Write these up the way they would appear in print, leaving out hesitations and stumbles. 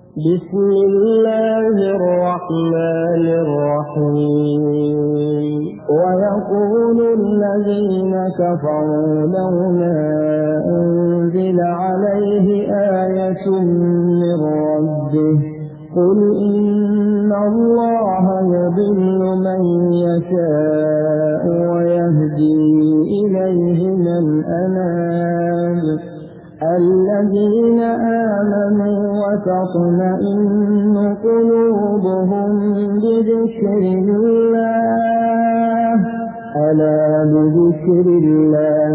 بسم الله الرحمن الرحيم ويقول الذين كفروا لولا أنزل عليه آية من ربه قل إن الله يضل من يشاء ويهدي إليه من أناب الذين آمنوا وتطمئن قلوبهم بذكر الله ألا بذكر الله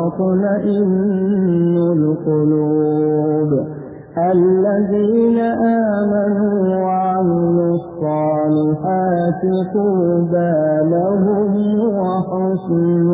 تطمئن القلوب الذين آمنوا وعملوا الصالحات طوبى لهم وحسن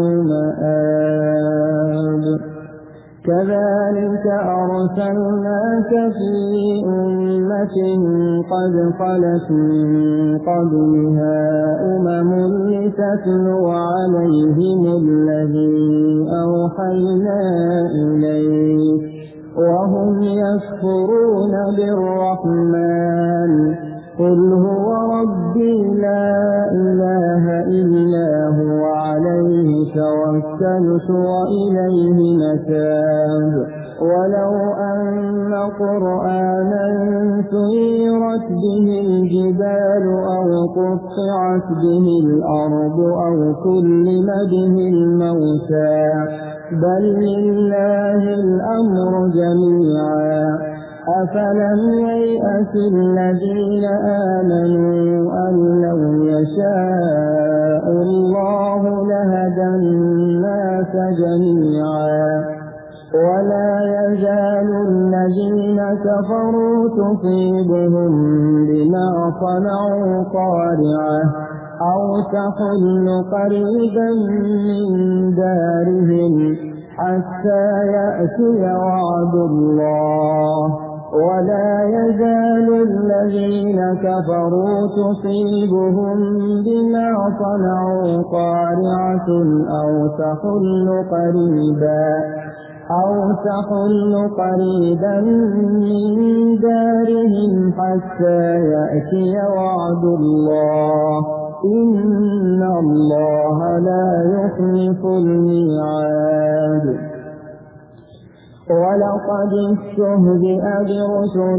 مآب كذلك أرسلناك في أمة قد خلت من قبلها لتتلو عليهم الذي أوحينا إليك وهم يكفرون بالرحمن قل هو ربي لا إله إلا هو عليه توكلت وإليه متاب ولو أن قرآنا سيرت به الجبال أو قطعت به الأرض أو كلم به الموتى بل لله الأمر جميعا أفلم ييأس الذين آمنوا أن لو يشاء الله لهدى الناس جميعا ولا يزال الذين كفروا تصيبهم بما صنعوا قارعة أو تحل قريبا من دارهم حتى يأتي وعد الله ولا يزال الذين كفروا تصيبهم بما صنعوا قارعة أو تحل قريبا من دارهم حتى يأتي وعد الله إن الله لا يخلف الميعاد ولقد استهزئ برسل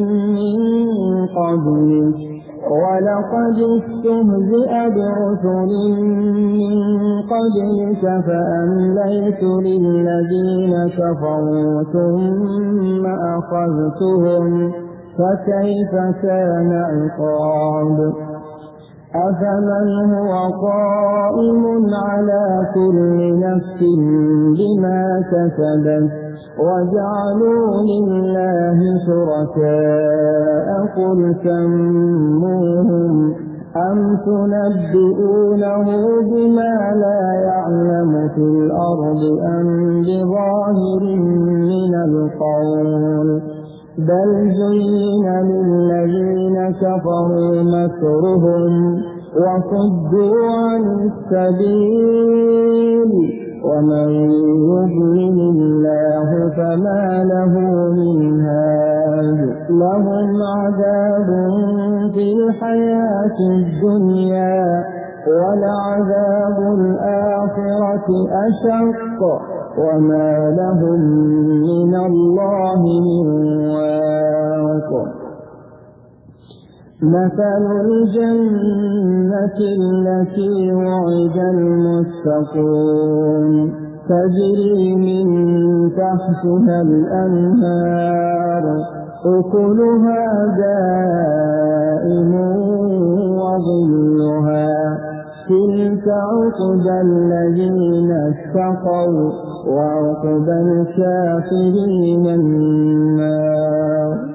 من قبلك فأمليت للذين كفروا ثم أخذتهم فكيف كان عقاب أفمن هو قائم على كل نفس بما كسبت وجعلوا لله شركاء قل سموهم أم تنبئونه بما لا يعلم في الأرض أم بظاهر من القول بل زين للذين كفروا مكرهم وصدوا عن السبيل ومن يضلل الله فما له من هاد لهم عذاب في الحياة الدنيا ولعذاب الآخرة أشق وما لهم من الله من واق مثل الجنة التي وعد المتقون تجري من تحتها الأنهار أكلها دائم وظلها تلك عقبى الذين اتقوا وعقبى الكافرين النار